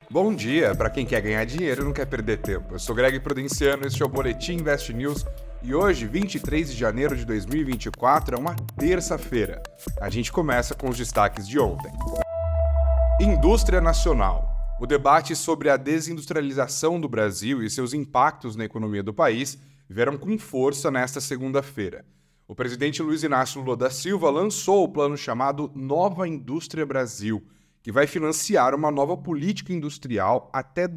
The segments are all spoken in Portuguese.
Bom dia para quem quer ganhar dinheiro e não quer perder tempo. Eu sou Greg Prudenciano, este é o Boletim Invest News e hoje, 23 de janeiro de 2024, é uma terça-feira. A gente começa com os destaques de ontem. Indústria nacional. O debate sobre a desindustrialização do Brasil e seus impactos na economia do país vieram com força nesta segunda-feira. O presidente Luiz Inácio Lula da Silva lançou o plano chamado Nova Indústria Brasil, que vai financiar uma nova política industrial até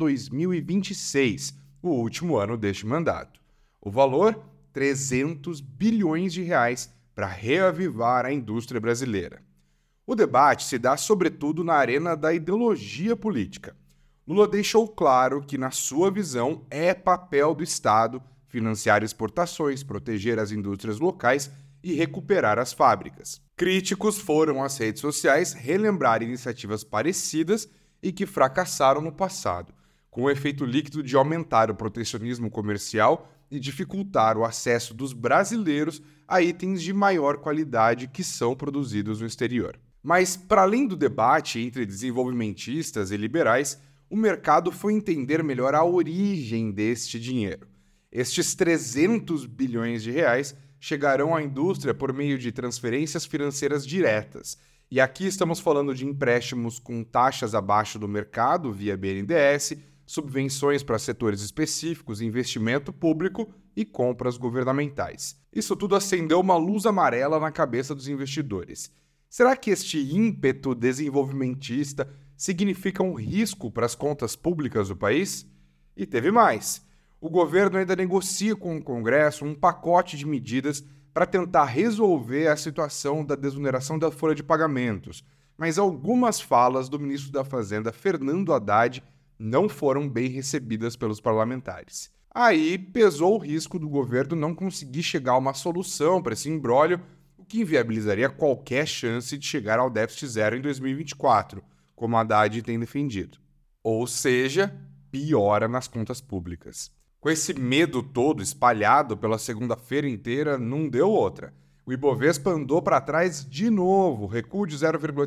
2026, o último ano deste mandato. O valor, 300 bilhões de reais para reavivar a indústria brasileira. O debate se dá sobretudo na arena da ideologia política. Lula deixou claro que, na sua visão, é papel do Estado financiar exportações, proteger as indústrias locais e recuperar as fábricas. Críticos foram às redes sociais relembrar iniciativas parecidas e que fracassaram no passado, com o efeito líquido de aumentar o protecionismo comercial e dificultar o acesso dos brasileiros a itens de maior qualidade que são produzidos no exterior. Mas, para além do debate entre desenvolvimentistas e liberais, o mercado foi entender melhor a origem deste dinheiro. Estes 300 bilhões de reais chegarão à indústria por meio de transferências financeiras diretas. E aqui estamos falando de empréstimos com taxas abaixo do mercado via BNDES, subvenções para setores específicos, investimento público e compras governamentais. Isso tudo acendeu uma luz amarela na cabeça dos investidores. Será que este ímpeto desenvolvimentista significa um risco para as contas públicas do país? E teve mais. O governo ainda negocia com o Congresso um pacote de medidas para tentar resolver a situação da desoneração da folha de pagamentos, mas algumas falas do ministro da Fazenda, Fernando Haddad, não foram bem recebidas pelos parlamentares. Aí pesou o risco do governo não conseguir chegar a uma solução para esse imbróglio, o que inviabilizaria qualquer chance de chegar ao déficit zero em 2024, como Haddad tem defendido. Ou seja, piora nas contas públicas. Com esse medo todo espalhado pela segunda-feira inteira, não deu outra. O Ibovespa andou para trás de novo, recuo de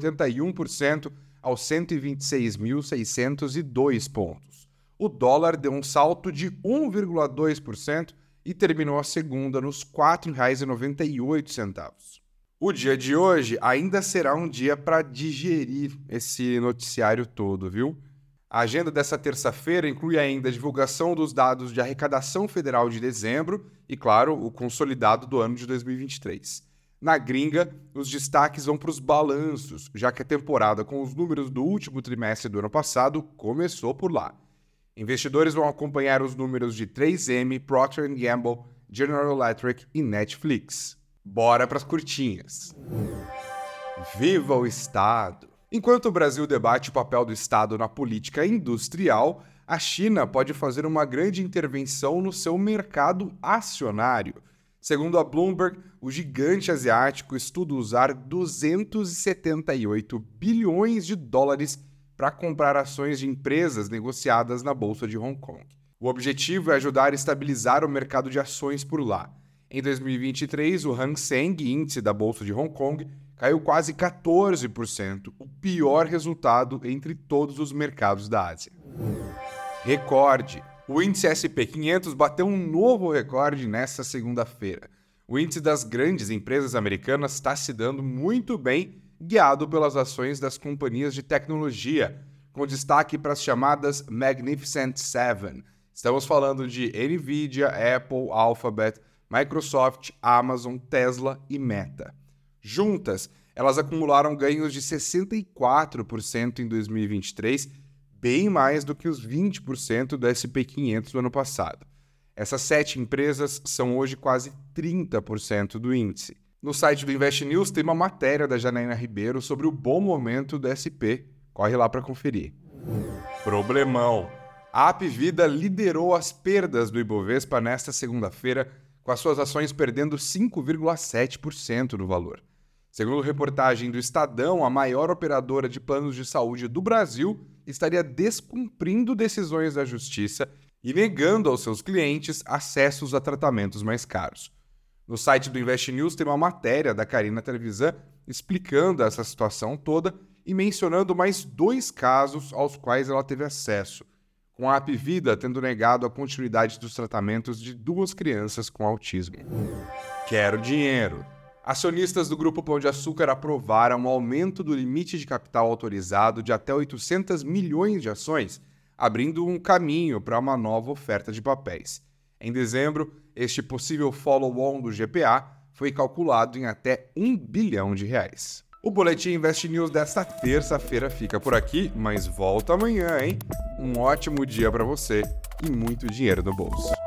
0,81% aos 126.602 pontos. O dólar deu um salto de 1,2% e terminou a segunda nos R$ 4,98. O dia de hoje ainda será um dia para digerir esse noticiário todo, viu? A agenda dessa terça-feira inclui ainda a divulgação dos dados de arrecadação federal de dezembro e, claro, o consolidado do ano de 2023. Na gringa, os destaques vão para os balanços, já que a temporada com os números do último trimestre do ano passado começou por lá. Investidores vão acompanhar os números de 3M, Procter & Gamble, General Electric e Netflix. Bora para as curtinhas. Viva o Estado! Enquanto o Brasil debate o papel do Estado na política industrial, a China pode fazer uma grande intervenção no seu mercado acionário. Segundo a Bloomberg, o gigante asiático estuda usar 278 bilhões de dólares para comprar ações de empresas negociadas na Bolsa de Hong Kong. O objetivo é ajudar a estabilizar o mercado de ações por lá. Em 2023, o Hang Seng, índice da Bolsa de Hong Kong, caiu quase 14%, o pior resultado entre todos os mercados da Ásia. Recorde! O índice S&P 500 bateu um novo recorde nesta segunda-feira. O índice das grandes empresas americanas está se dando muito bem, guiado pelas ações das companhias de tecnologia, com destaque para as chamadas Magnificent Seven. Estamos falando de Nvidia, Apple, Alphabet, Microsoft, Amazon, Tesla e Meta. Juntas, elas acumularam ganhos de 64% em 2023, bem mais do que os 20% do S&P 500 do ano passado. Essas 7 empresas são hoje quase 30% do índice. No site do Invest News tem uma matéria da Janaína Ribeiro sobre o bom momento do SP. Corre lá para conferir. Problemão. A Apvida liderou as perdas do Ibovespa nesta segunda-feira, com as suas ações perdendo 5,7% do valor. Segundo reportagem do Estadão, a maior operadora de planos de saúde do Brasil estaria descumprindo decisões da Justiça e negando aos seus clientes acessos a tratamentos mais caros. No site do Invest News tem uma matéria da Karina Trevisan explicando essa situação toda e mencionando mais 2 casos aos quais ela teve acesso, com a Hapvida tendo negado a continuidade dos tratamentos de 2 crianças com autismo. Quero dinheiro. Acionistas do Grupo Pão de Açúcar aprovaram um aumento do limite de capital autorizado de até 800 milhões de ações, abrindo um caminho para uma nova oferta de papéis. Em dezembro, este possível follow-on do GPA foi calculado em até R$1 bilhão. O Boletim Invest News desta terça-feira fica por aqui, mas volta amanhã, hein? Um ótimo dia para você e muito dinheiro no bolso.